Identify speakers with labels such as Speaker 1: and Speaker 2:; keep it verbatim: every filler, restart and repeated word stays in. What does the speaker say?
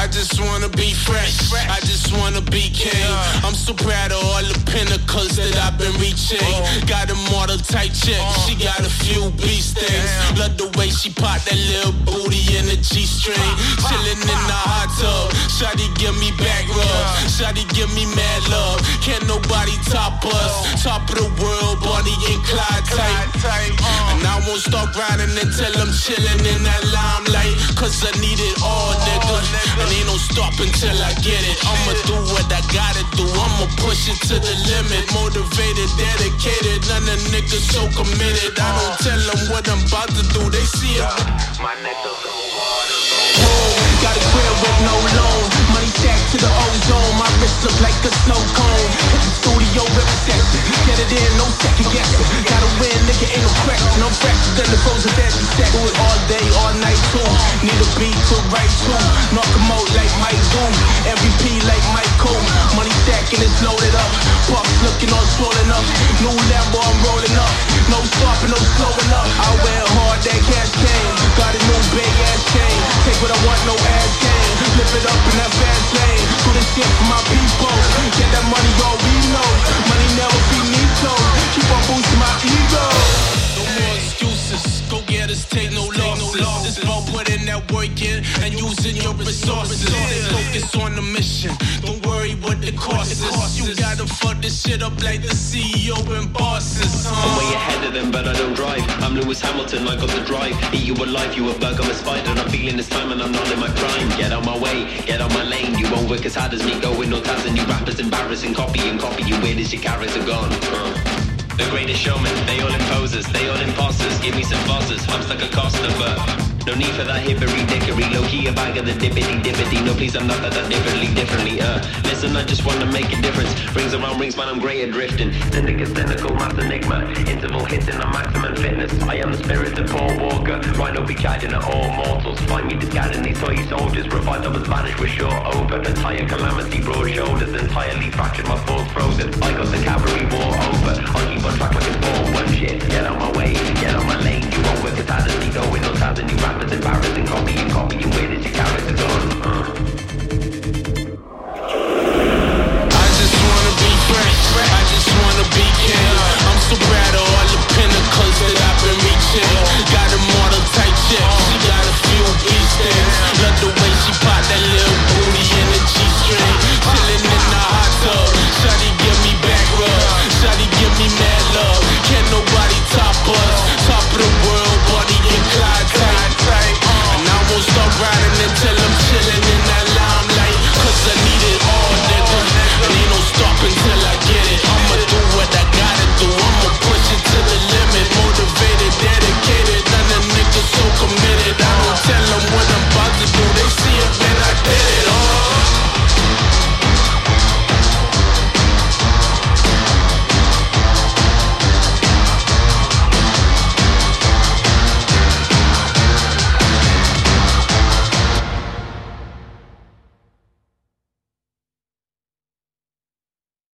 Speaker 1: I just wanna be fresh, I just wanna be king. I'm so proud of all the pinnacles that I've been reaching. Got a model type chick, she got a few beast things. Love the way she pop that little booty in a G-string. Chillin' in the hot tub, shawty give me back rub, shawty give me mad love. Can't nobody top us, top of the world, Bonnie and Clyde type. And I won't stop riding until I'm chillin' in that limelight, cause I need it all, nigga. And ain't no stop until I get it. I'ma do what I gotta do, I'ma push it to the limit. Motivated, dedicated, none of niggas so committed. I don't tell them what I'm about to do, they see it. My niggas so hard. Got a crib with no loan, money stacked to the ozone. My wrist look like a snow cone. Hit the studio every session, get it in, no second guessing. Gotta win, nigga, ain't no question. No fraction, then the goes of every set. Do it all day, all night too. Need a beat to write to. Knock 'em out like Mike Doom, M V P like Mike Cole. Money stacking, it's loaded up. Pops looking all swollen up. New Lambo, I'm rolling up. No stopping, no slowing up. I wear hard, that cash came. Got a new big ass chain. Take what I want, no ass game. Lift it up in that fast lane. Do this shit for my people. Get that money, all we know. Money never be neato. Keep on boosting my ego. No more excuses. Go get us, take no losses. It's about putting that work in and using your resources. Stay focused on the mission. Don't worry what the cost is. You gotta fuck this shit up like the C E O and bosses. Huh?
Speaker 2: I'm way ahead of them, but I don't drive. I'm Lewis Hamilton, I got the drive. Eat you alive, you a bug, I'm a spider. I'm feeling this time and I'm not in my prime. Get out my way, get out my lane. You won't work as hard as me, going no tabs. And you rappers embarrassing, copy and copy. You weird as your character gone. Uh. The greatest showman, they all imposters, they all imposters. Give me some bosses, I'm stuck a Costa, but no need for that hippery dickery. Low key a bag of the dippity dippity. No please, I'm not that, that differently, differently. Uh, listen, I just wanna make a difference. Rings around rings, man, I'm great at drifting. Syndicate, cynical, mass enigma. Interval hitting on maximum fitness. I am the spirit of Paul Walker. Rhino be charging at all mortals. Find me discarding these toy soldiers. Revived, I was vanished with short over. Entire calamity, broad shoulders. Entirely fractured, my thoughts frozen. I got the cavalry war over. I'll keep on track like it's ball one shit. Get out my way, get out my lane. You won't work as hard as me, going no tabs and you rappers embarrassing. Copy and copy, you weird as your character.